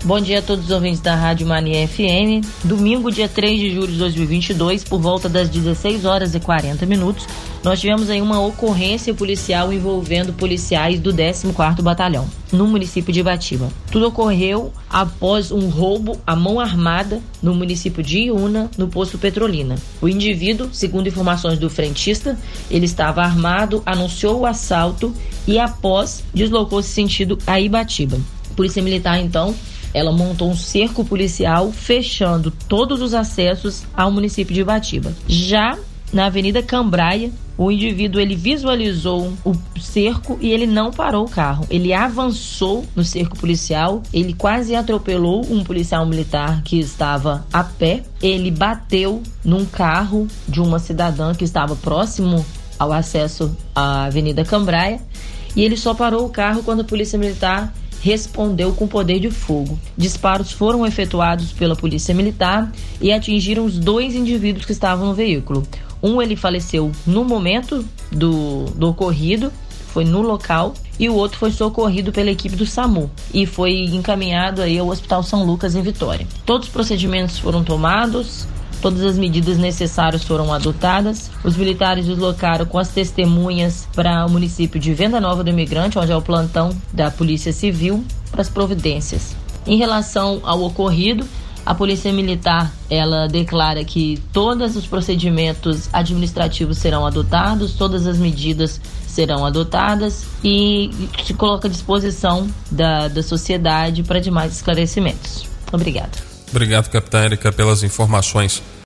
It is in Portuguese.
Bom dia a todos os ouvintes da Rádio Mania FM. Domingo, dia 3 de julho de 2022, por volta das 16 horas e 40 minutos, nós tivemos aí uma ocorrência policial envolvendo policiais do 14º Batalhão, no município de Ibatiba. Tudo ocorreu após um roubo à mão armada no município de Iuna, no posto Petrolina. O indivíduo, segundo informações do frentista, ele estava armado, anunciou o assalto e após deslocou-se sentido a Ibatiba. A Polícia Militar, então, ela montou um cerco policial fechando todos os acessos ao município de Ibatiba. Já na Avenida Cambraia, o indivíduo ele visualizou o cerco e ele não parou o carro. Ele avançou no cerco policial, ele quase atropelou um policial militar que estava a pé. Ele bateu num carro de uma cidadã que estava próximo ao acesso à Avenida Cambraia e ele só parou o carro quando a Polícia Militar respondeu com poder de fogo. Disparos foram efetuados pela Polícia Militar e atingiram os 2 indivíduos que estavam no veículo. Um ele faleceu no momento do ocorrido, foi no local, e o outro foi socorrido pela equipe do SAMU e foi encaminhado aí ao Hospital São Lucas em Vitória. Todos os procedimentos foram tomados, todas as medidas necessárias foram adotadas. Os militares deslocaram com as testemunhas para o município de Venda Nova do Imigrante, onde é o plantão da Polícia Civil, para as providências. Em relação ao ocorrido, a Polícia Militar, ela declara que todos os procedimentos administrativos serão adotados, todas as medidas serão adotadas e se coloca à disposição da sociedade para demais esclarecimentos. Obrigada. Obrigado, capitã Érica, pelas informações.